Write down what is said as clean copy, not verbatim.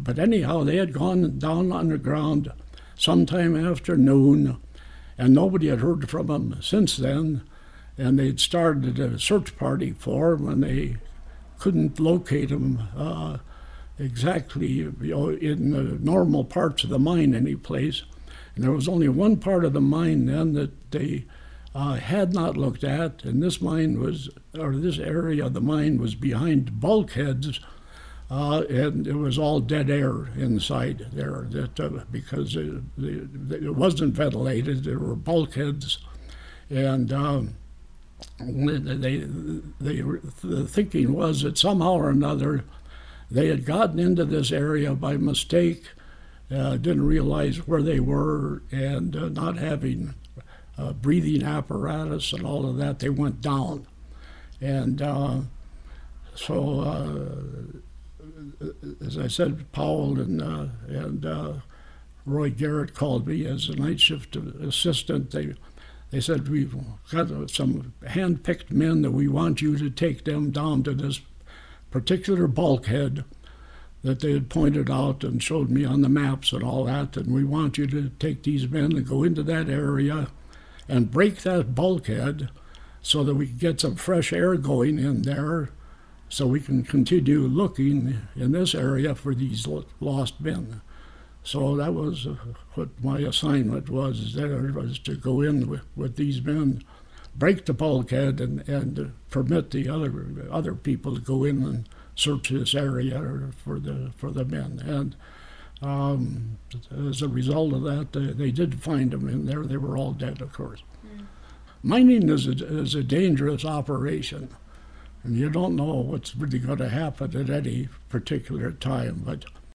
But anyhow, they had gone down underground sometime after noon, and nobody had heard from them since then. And they'd started a search party for him, and they couldn't locate him exactly in the normal parts of the mine any place. And there was only one part of the mine then that they had not looked at, and this area of the mine was behind bulkheads, and it was all dead air inside there because it wasn't ventilated. There were bulkheads, and the thinking was that somehow or another they had gotten into this area by mistake, didn't realize where they were, and not having breathing apparatus and all of that, they went down. And as I said, Powell and Roy Garrett called me as a night shift assistant. They said, we've got some hand-picked men that we want you to take them down to this particular bulkhead that they had pointed out and showed me on the maps and all that, and we want you to take these men and go into that area and break that bulkhead so that we can get some fresh air going in there so we can continue looking in this area for these lost men. So that was what my assignment was to go in with these men, break the bulkhead, and permit the other people to go in and search this area for the men. And as a result of that, they did find them in there. They were all dead, of course. Mm. Mining is a dangerous operation, and you don't know what's really going to happen at any particular time. But